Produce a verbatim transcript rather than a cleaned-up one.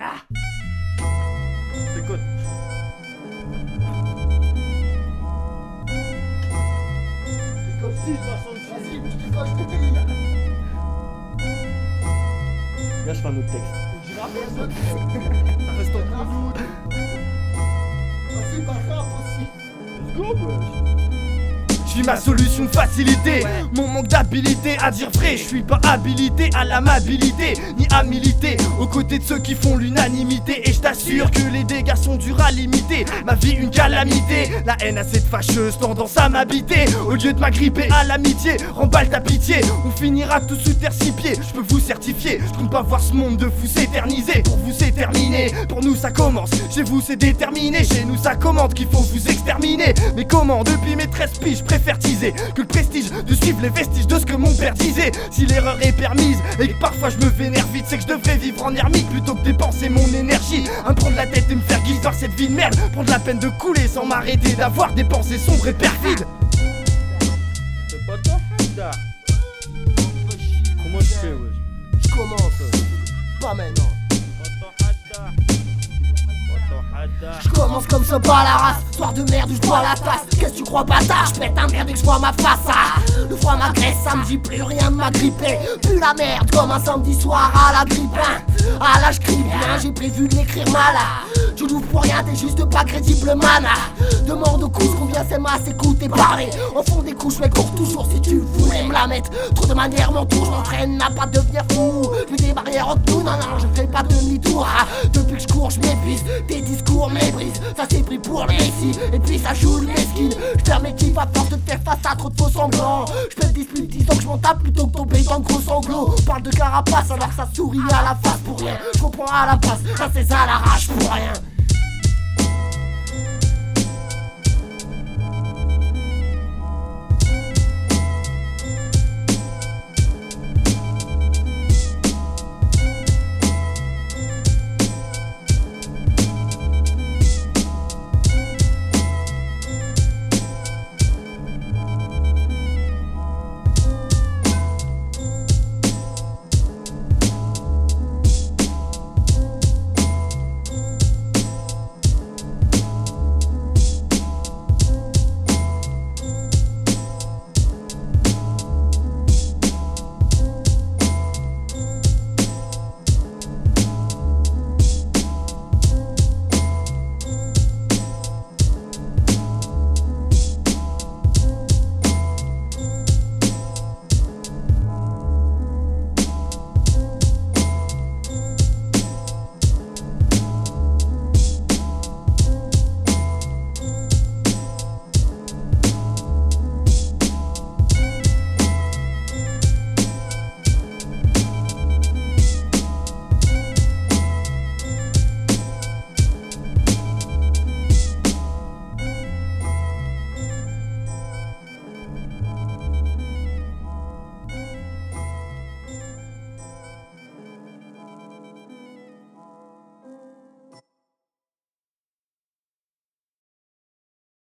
Écoute. Là, je fais un autre texte. Reste entre nous. Vas-y, pas grave aussi. Let's go, wesh. Je suis ma solution facilité, mon manque d'habilité à dire vrai. Je suis pas habilité à l'amabilité, ni à militer aux côtés de ceux qui font l'unanimité. Et je t'assure que les dégâts sont durs à limiter. Ma vie une calamité, la haine a cette fâcheuse tendance à m'habiter. Au lieu de m'agripper à l'amitié, remballe ta pitié. On finira tous sous terre six pieds, je peux vous certifier. Je compte pas voir ce monde de fous s'éterniser. Pour vous c'est terminé, pour nous ça commence. Chez vous c'est déterminé, chez nous ça commande qu'il faut vous exterminer. Mais comment depuis mes treize piges, je préfère teaser que le prestige de suivre les vestiges de ce que mon père disait. Si l'erreur est permise et que parfois je me vénère vite, c'est que je devrais vivre en ermite plutôt que dépenser mon énergie à me prendre la tête et me faire guider par cette vie de merde. Prendre la peine de couler sans m'arrêter d'avoir des pensées sombres et perfides. C'est pas toi, Hadda. Comment tu fais, wesh? Je commence. Pas maintenant. Je commence comme ça pas la race, soir de merde où je bois la tasse. Qu'est-ce que tu crois bâtard, je pète un verre dès que je vois ma face ah. Le froid m'agresse, ça me dit plus rien de m'agripper. Plus la merde comme un samedi soir à la grippe hein. Ah là je crie bien, j'ai prévu de l'écrire mal ah. Tu l'ouvres pour rien, t'es juste pas crédible man ah. Demande aux coups combien c'est masse, écoute et parler. Au fond des couches mais cours toujours si tu voulais me la mettre. Trop de manières m'entourent, je m'entraîne à pas devenir fou. Je mets des barrières entre nous, non non je fais pas demi-tour ah. Depuis que je cours je m'épuise, tes discours méprise. Ça s'est pris pour les récits, et puis ça joue le mesquine. Je perds mes kiffs à force de faire face à trop de faux semblants. Je peux dispute, disons que je m'en tape plutôt que tomber dans de gros sanglots. On parle de carapace alors ça sourit à la face pour rien. Je comprends à la passe, ça c'est à l'arrache pour rien.